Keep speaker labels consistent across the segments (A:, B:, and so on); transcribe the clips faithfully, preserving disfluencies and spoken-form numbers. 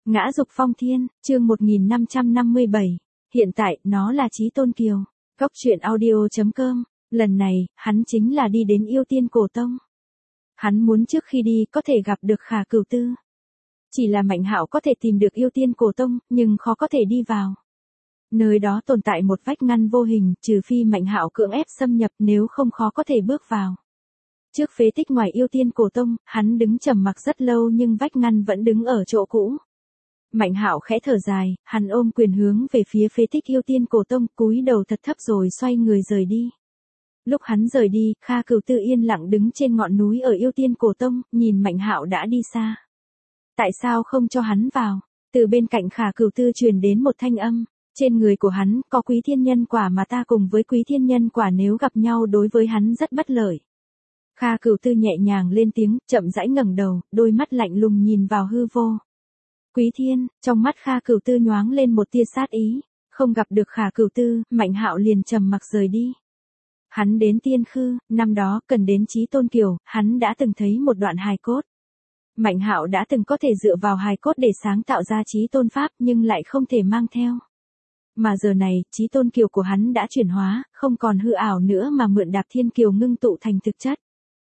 A: Ngã Dục Phong Thiên, chương một nghìn năm trăm năm mươi bảy. Hiện tại, nó là Chí Tôn Kiều. Góc truyện audio chấm com. Lần này, hắn chính là đi đến Yêu Tiên Cổ Tông. Hắn muốn trước khi đi có thể gặp được Khả Cửu Tư. Chỉ là Mạnh Hạo có thể tìm được Yêu Tiên Cổ Tông, nhưng khó có thể đi vào. Nơi đó tồn tại một vách ngăn vô hình, trừ phi Mạnh Hạo cưỡng ép xâm nhập, nếu không khó có thể bước vào. Trước phế tích ngoài Yêu Tiên Cổ Tông, hắn đứng trầm mặc rất lâu nhưng vách ngăn vẫn đứng ở chỗ cũ. Mạnh Hạo khẽ thở dài, hắn ôm quyền hướng về phía phế tích Yêu Tiên Cổ Tông, cúi đầu thật thấp rồi xoay người rời đi. Lúc hắn rời đi, Kha Cửu Tư yên lặng đứng trên ngọn núi ở Yêu Tiên Cổ Tông, nhìn Mạnh Hạo đã đi xa. Tại sao không cho hắn vào? Từ bên cạnh Khả Cửu Tư truyền đến một thanh âm, trên người của hắn có Quý Thiên Nhân Quả mà ta cùng với Quý Thiên Nhân Quả nếu gặp nhau đối với hắn rất bất lợi. Kha Cửu Tư nhẹ nhàng lên tiếng, chậm rãi ngẩng đầu, đôi mắt lạnh lùng nhìn vào hư vô. Quý Thiên, trong mắt Kha Cửu Tư nhoáng lên một tia sát ý, không gặp được Khả Cửu Tư, Mạnh Hạo liền trầm mặc rời đi. Hắn đến Tiên Khư, năm đó cần đến Chí Tôn Kiều, hắn đã từng thấy một đoạn hài cốt. Mạnh Hạo đã từng có thể dựa vào hài cốt để sáng tạo ra Chí Tôn Pháp nhưng lại không thể mang theo. Mà giờ này, Chí Tôn Kiều của hắn đã chuyển hóa, không còn hư ảo nữa mà mượn Đạp Thiên Kiều ngưng tụ thành thực chất.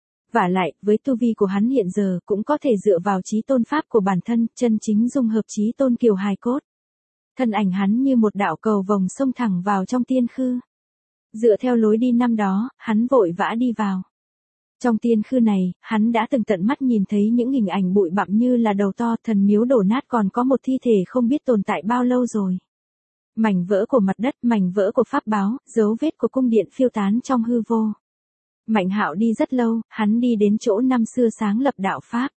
A: Vả lại, với tu vi của hắn hiện giờ cũng có thể dựa vào Chí Tôn Pháp của bản thân, chân chính dung hợp Chí Tôn Kiều hài cốt. Thân ảnh hắn như một đạo cầu vồng xông thẳng vào trong Tiên Khư. Dựa theo lối đi năm đó, hắn vội vã đi vào. Trong Tiên Khư này, hắn đã từng tận mắt nhìn thấy những hình ảnh bụi bặm như là đầu to, thần miếu đổ nát, còn có một thi thể không biết tồn tại bao lâu rồi. Mảnh vỡ của mặt đất, mảnh vỡ của pháp báo, dấu vết của cung điện phiêu tán trong hư vô. Mạnh Hạo đi rất lâu, hắn đi đến chỗ năm xưa sáng lập đạo Pháp.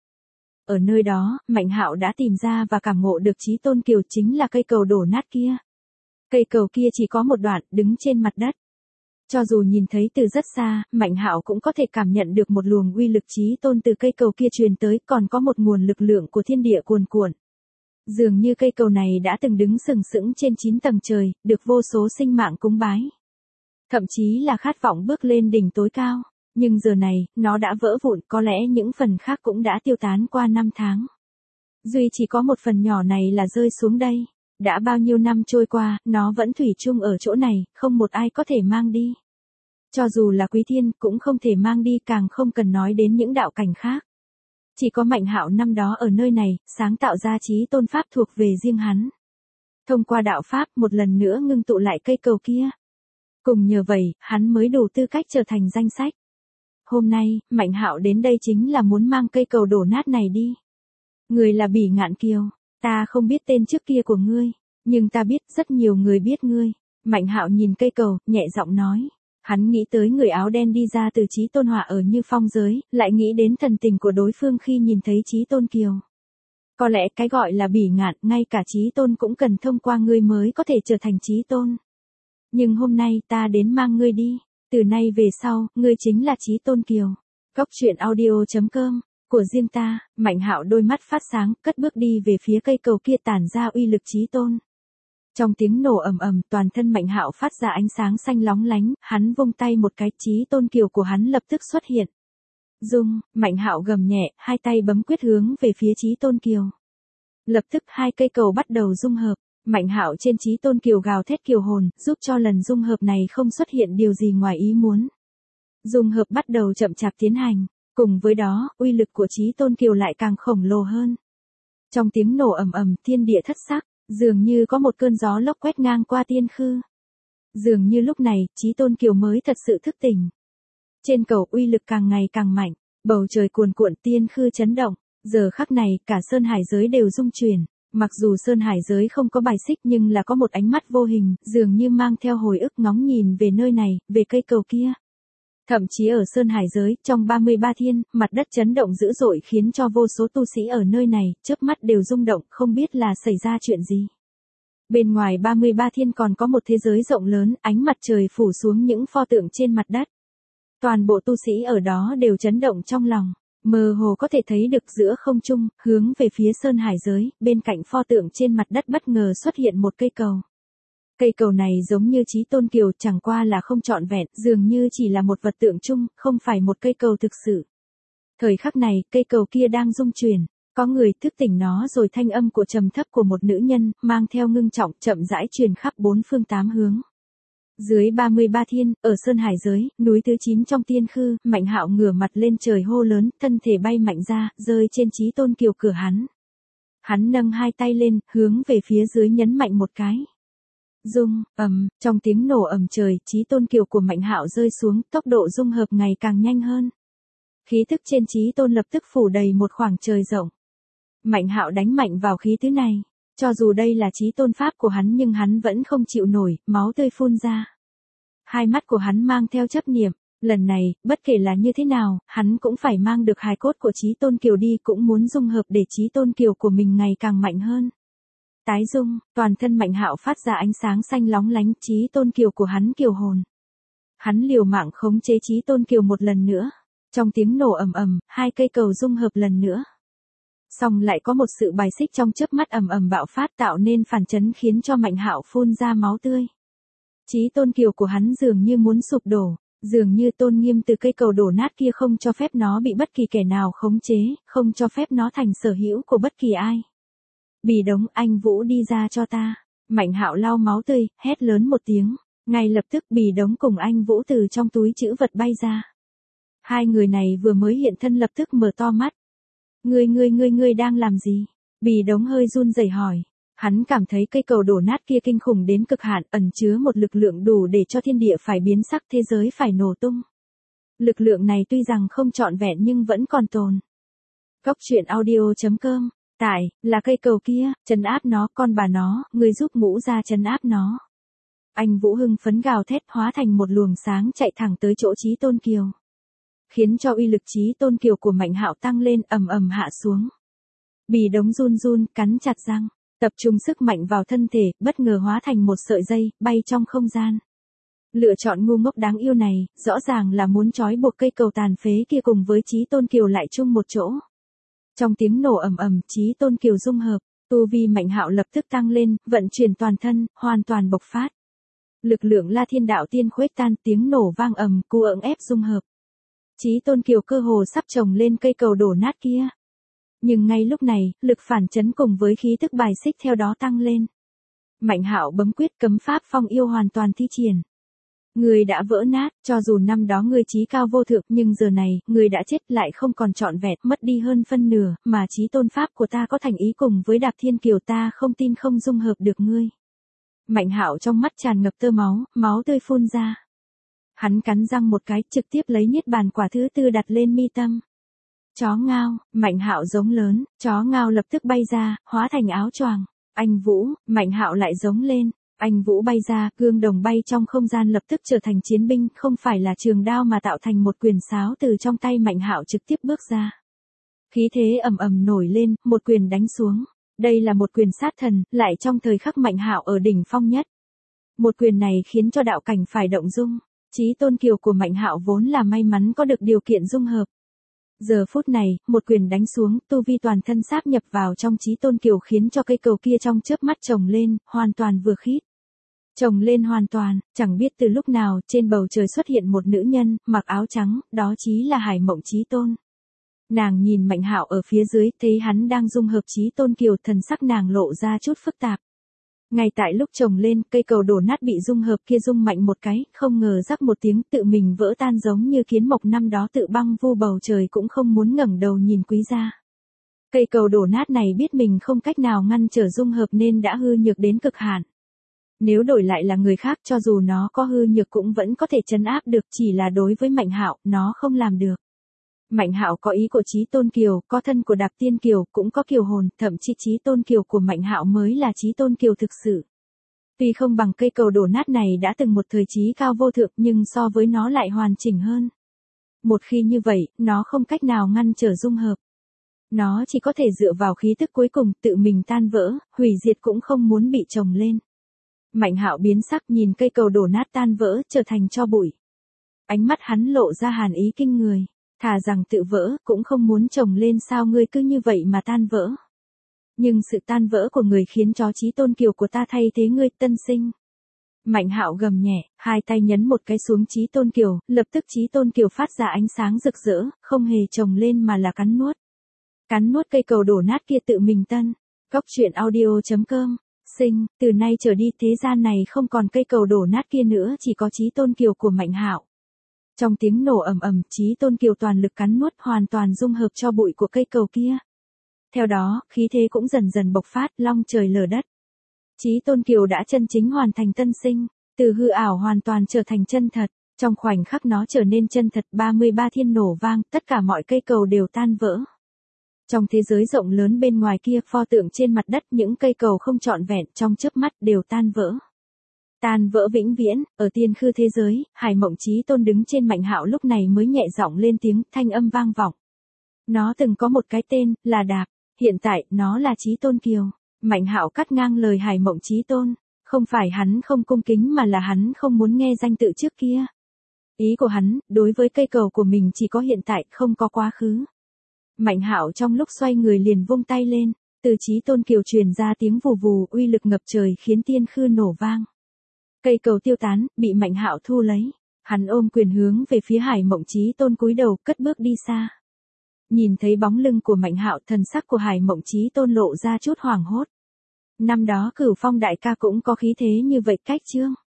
A: Ở nơi đó, Mạnh Hạo đã tìm ra và cảm ngộ được Chí Tôn Kiều chính là cây cầu đổ nát kia. Cây cầu kia chỉ có một đoạn, đứng trên mặt đất. Cho dù nhìn thấy từ rất xa, Mạnh Hạo cũng có thể cảm nhận được một luồng uy lực Chí Tôn từ cây cầu kia truyền tới, còn có một nguồn lực lượng của thiên địa cuồn cuộn. Dường như cây cầu này đã từng đứng sừng sững trên chín tầng trời, được vô số sinh mạng cúng bái. Thậm chí là khát vọng bước lên đỉnh tối cao, nhưng giờ này, nó đã vỡ vụn, có lẽ những phần khác cũng đã tiêu tán qua năm tháng. Duy chỉ có một phần nhỏ này là rơi xuống đây. Đã bao nhiêu năm trôi qua, nó vẫn thủy chung ở chỗ này, không một ai có thể mang đi. Cho dù là Quý Thiên, cũng không thể mang đi, càng không cần nói đến những đạo cảnh khác. Chỉ có Mạnh Hạo năm đó ở nơi này, sáng tạo ra Chí Tôn Pháp thuộc về riêng hắn. Thông qua đạo Pháp, một lần nữa ngưng tụ lại cây cầu kia. Cùng nhờ vậy, hắn mới đủ tư cách trở thành danh sách. Hôm nay, Mạnh Hạo đến đây chính là muốn mang cây cầu đổ nát này đi. Người là Bỉ Ngạn Kiều, ta không biết tên trước kia của ngươi, nhưng ta biết rất nhiều người biết ngươi. Mạnh Hạo nhìn cây cầu, nhẹ giọng nói. Hắn nghĩ tới người áo đen đi ra từ Chí Tôn Hỏa ở Như Phong giới, lại nghĩ đến thần tình của đối phương khi nhìn thấy Chí Tôn Kiều. Có lẽ cái gọi là Bỉ Ngạn, ngay cả Chí Tôn cũng cần thông qua ngươi mới có thể trở thành Chí Tôn. Nhưng hôm nay ta đến mang ngươi đi, từ nay về sau, ngươi chính là Chí Tôn Kiều. Góc truyện audio chấm com, của riêng ta. Mạnh Hạo đôi mắt phát sáng, cất bước đi về phía cây cầu kia tản ra uy lực Chí Tôn. Trong tiếng nổ ầm ầm, toàn thân Mạnh Hạo phát ra ánh sáng xanh lóng lánh, hắn vung tay một cái, Chí Tôn Kiều của hắn lập tức xuất hiện. Dung, Mạnh Hạo gầm nhẹ, hai tay bấm quyết hướng về phía Chí Tôn Kiều. Lập tức hai cây cầu bắt đầu dung hợp. Mạnh Hạo trên Chí Tôn Kiều gào thét kiều hồn, giúp cho lần dung hợp này không xuất hiện điều gì ngoài ý muốn. Dung hợp bắt đầu chậm chạp tiến hành, cùng với đó, uy lực của Chí Tôn Kiều lại càng khổng lồ hơn. Trong tiếng nổ ầm ầm, thiên địa thất sắc, dường như có một cơn gió lốc quét ngang qua Tiên Khư. Dường như lúc này, Chí Tôn Kiều mới thật sự thức tỉnh. Trên cầu uy lực càng ngày càng mạnh, bầu trời cuồn cuộn, Tiên Khư chấn động, giờ khắc này, cả sơn hải giới đều rung chuyển. Mặc dù sơn hải giới không có bài xích nhưng là có một ánh mắt vô hình, dường như mang theo hồi ức ngóng nhìn về nơi này, về cây cầu kia. Thậm chí ở sơn hải giới, trong ba mươi ba thiên, mặt đất chấn động dữ dội khiến cho vô số tu sĩ ở nơi này, chớp mắt đều rung động, không biết là xảy ra chuyện gì. Bên ngoài ba mươi ba thiên còn có một thế giới rộng lớn, ánh mặt trời phủ xuống những pho tượng trên mặt đất. Toàn bộ tu sĩ ở đó đều chấn động trong lòng. Mơ hồ có thể thấy được giữa không trung, hướng về phía sơn hải giới, bên cạnh pho tượng trên mặt đất bất ngờ xuất hiện một cây cầu. Cây cầu này giống như Chí Tôn Kiều, chẳng qua là không trọn vẹn, dường như chỉ là một vật tượng chung, không phải một cây cầu thực sự. Thời khắc này, cây cầu kia đang rung chuyển, Có người thức tỉnh nó rồi, thanh âm của trầm thấp của một nữ nhân, mang theo ngưng trọng, chậm rãi truyền khắp bốn phương tám hướng. Dưới ba mươi ba thiên, ở Sơn Hải giới, núi thứ chín trong tiên khư, Mạnh Hạo ngửa mặt lên trời hô lớn, thân thể bay mạnh ra, rơi trên Chí Tôn Kiều cửa hắn. Hắn nâng hai tay lên, hướng về phía dưới nhấn mạnh một cái. Rung, ầm, trong tiếng nổ ầm trời, Chí Tôn Kiều của Mạnh Hạo rơi xuống, tốc độ dung hợp ngày càng nhanh hơn. Khí thức trên Chí Tôn lập tức phủ đầy một khoảng trời rộng. Mạnh Hạo đánh mạnh vào khí thứ này. Cho dù đây là Chí Tôn pháp của hắn nhưng hắn vẫn không chịu nổi, máu tươi phun ra. Hai mắt của hắn mang theo chấp niệm, lần này, bất kể là như thế nào, hắn cũng phải mang được hài cốt của Chí Tôn Kiều đi, cũng muốn dung hợp để Chí Tôn Kiều của mình ngày càng mạnh hơn. Tái dung, toàn thân Mạnh Hạo phát ra ánh sáng xanh lóng lánh, Chí Tôn Kiều của hắn kiều hồn. Hắn liều mạng khống chế Chí Tôn Kiều một lần nữa. Trong tiếng nổ ầm ầm, hai cây cầu dung hợp lần nữa. Xong lại có một sự bài xích trong chớp mắt ầm ầm bạo phát, tạo nên phản chấn khiến cho Mạnh Hạo phun ra máu tươi. Chí Tôn Kiều của hắn dường như muốn sụp đổ, dường như tôn nghiêm từ cây cầu đổ nát kia không cho phép nó bị bất kỳ kẻ nào khống chế, không cho phép nó thành sở hữu của bất kỳ ai. Bì Đống, anh Vũ đi ra cho ta. Mạnh Hạo lau máu tươi, hét lớn một tiếng, ngay lập tức Bì Đống cùng anh Vũ từ trong túi trữ vật bay ra. Hai người này vừa mới hiện thân lập tức mở to mắt. Ngươi ngươi ngươi ngươi đang làm gì? Bì Đống hơi run rẩy hỏi. Hắn cảm thấy cây cầu đổ nát kia kinh khủng đến cực hạn, ẩn chứa một lực lượng đủ để cho thiên địa phải biến sắc, thế giới phải nổ tung. Lực lượng này tuy rằng không trọn vẹn nhưng vẫn còn tồn. Cốc truyện audio chấm com. Tại, là cây cầu kia, trấn áp nó, con bà nó, ngươi giúp Ngũ gia trấn áp nó. Anh Vũ hưng phấn gào thét, hóa thành một luồng sáng chạy thẳng tới chỗ Chí Tôn Kiều. Khiến cho uy lực Chí Tôn Kiều của Mạnh Hạo tăng lên, ầm ầm hạ xuống. Bì Đống run run, cắn chặt răng, tập trung sức mạnh vào thân thể, bất ngờ hóa thành một sợi dây, bay trong không gian. Lựa chọn ngu ngốc đáng yêu này, rõ ràng là muốn trói buộc cây cầu tàn phế kia cùng với Chí Tôn Kiều lại chung một chỗ. Trong tiếng nổ ầm ầm, Chí Tôn Kiều dung hợp, tu vi Mạnh Hạo lập tức tăng lên, vận chuyển toàn thân, hoàn toàn bộc phát. Lực lượng La Thiên Đạo Tiên khuếch tan, tiếng nổ vang ầm, cu ưỡng ép dung hợp. Chí Tôn Kiều cơ hồ sắp chồng lên cây cầu đổ nát kia. Nhưng ngay lúc này, lực phản chấn cùng với khí tức bài xích theo đó tăng lên. Mạnh Hạo bấm quyết, cấm pháp phong yêu hoàn toàn thi triển. Người đã vỡ nát, cho dù năm đó ngươi chí cao vô thượng, nhưng giờ này, người đã chết lại không còn trọn vẹn, mất đi hơn phân nửa, mà Chí Tôn pháp của ta có thành ý cùng với Đạp Thiên Kiều, ta không tin không dung hợp được ngươi. Mạnh Hạo trong mắt tràn ngập tơ máu, máu tươi phun ra. Hắn cắn răng một cái, trực tiếp lấy niết bàn quả thứ tư đặt lên mi tâm. Chó ngao, Mạnh Hạo giống lớn, chó ngao lập tức bay ra, hóa thành áo choàng. Anh Vũ, Mạnh Hạo lại giống lên. Anh Vũ bay ra, gương đồng bay trong không gian lập tức trở thành chiến binh, không phải là trường đao mà tạo thành một quyền sáo từ trong tay Mạnh Hạo trực tiếp bước ra. Khí thế ầm ầm nổi lên, một quyền đánh xuống. Đây là một quyền sát thần, lại trong thời khắc Mạnh Hạo ở đỉnh phong nhất. Một quyền này khiến cho đạo cảnh phải động dung. Chí Tôn Kiều của Mạnh Hạo vốn là may mắn có được điều kiện dung hợp. Giờ phút này, một quyền đánh xuống, tu vi toàn thân sáp nhập vào trong Chí Tôn Kiều khiến cho cây cầu kia trong chớp mắt chồng lên, hoàn toàn vừa khít. Chồng lên hoàn toàn, chẳng biết từ lúc nào, trên bầu trời xuất hiện một nữ nhân, mặc áo trắng, đó chí là Hải Mộng Chí Tôn. Nàng nhìn Mạnh Hạo ở phía dưới, thấy hắn đang dung hợp Chí Tôn Kiều, thần sắc nàng lộ ra chút phức tạp. Ngay tại lúc chồng lên, cây cầu đổ nát bị dung hợp kia rung mạnh một cái, không ngờ rắc một tiếng tự mình vỡ tan giống như kiến mộc năm đó tự băng vu bầu trời cũng không muốn ngẩng đầu nhìn Quý gia. Cây cầu đổ nát này biết mình không cách nào ngăn trở dung hợp nên đã hư nhược đến cực hạn. Nếu đổi lại là người khác cho dù nó có hư nhược cũng vẫn có thể trấn áp được, chỉ là đối với Mạnh Hạo, nó không làm được. Mạnh Hạo có ý của Chí Tôn Kiều, có thân của Đạp Tiên Kiều, cũng có kiều hồn, thậm chí Chí Tôn Kiều của Mạnh Hạo mới là Chí Tôn Kiều thực sự. Tuy không bằng cây cầu đổ nát này đã từng một thời chí cao vô thượng nhưng so với nó lại hoàn chỉnh hơn. Một khi như vậy, nó không cách nào ngăn trở dung hợp. Nó chỉ có thể dựa vào khí tức cuối cùng tự mình tan vỡ, hủy diệt cũng không muốn bị chồng lên. Mạnh Hạo biến sắc nhìn cây cầu đổ nát tan vỡ trở thành tro bụi. Ánh mắt hắn lộ ra hàn ý kinh người. Thà rằng tự vỡ, cũng không muốn chồng lên, sao ngươi cứ như vậy mà tan vỡ. Nhưng sự tan vỡ của người khiến cho Chí Tôn Kiều của ta thay thế ngươi tân sinh. Mạnh Hạo gầm nhẹ, hai tay nhấn một cái xuống Chí Tôn Kiều, lập tức Chí Tôn Kiều phát ra ánh sáng rực rỡ, không hề chồng lên mà là cắn nuốt. Cắn nuốt cây cầu đổ nát kia tự mình tân. Góc truyện audio.com. Sinh, từ nay trở đi thế gian này không còn cây cầu đổ nát kia nữa, chỉ có Chí Tôn Kiều của Mạnh Hạo. Trong tiếng nổ ầm ầm, Chí Tôn Kiều toàn lực cắn nuốt, hoàn toàn dung hợp cho bụi của cây cầu kia. Theo đó, khí thế cũng dần dần bộc phát, long trời lở đất. Chí Tôn Kiều đã chân chính hoàn thành tân sinh, từ hư ảo hoàn toàn trở thành chân thật. Trong khoảnh khắc nó trở nên chân thật, ba mươi ba thiên nổ vang, tất cả mọi cây cầu đều tan vỡ. Trong thế giới rộng lớn bên ngoài kia, pho tượng trên mặt đất, những cây cầu không trọn vẹn trong chớp mắt đều tan vỡ. Tan vỡ vĩnh viễn. Ở tiên khư thế giới, Hải Mộng Chí Tôn đứng trên Mạnh Hạo lúc này mới nhẹ giọng lên tiếng, thanh âm vang vọng. Nó từng có một cái tên, là Đạp, hiện tại, nó là Chí Tôn Kiều. Mạnh Hạo cắt ngang lời Hải Mộng Chí Tôn, không phải hắn không cung kính mà là hắn không muốn nghe danh tự trước kia. Ý của hắn, đối với cây cầu của mình chỉ có hiện tại, không có quá khứ. Mạnh Hạo trong lúc xoay người liền vung tay lên, từ Chí Tôn Kiều truyền ra tiếng vù vù, uy lực ngập trời khiến tiên khư nổ vang. Cây cầu tiêu tán, bị Mạnh Hạo thu lấy. Hắn ôm quyền hướng về phía Hải Mộng Chí Tôn cúi đầu, cất bước đi xa. Nhìn thấy bóng lưng của Mạnh Hạo, thần sắc của Hải Mộng Chí Tôn lộ ra chút hoảng hốt. Năm đó Cửu Phong đại ca cũng có khí thế như vậy cách chương.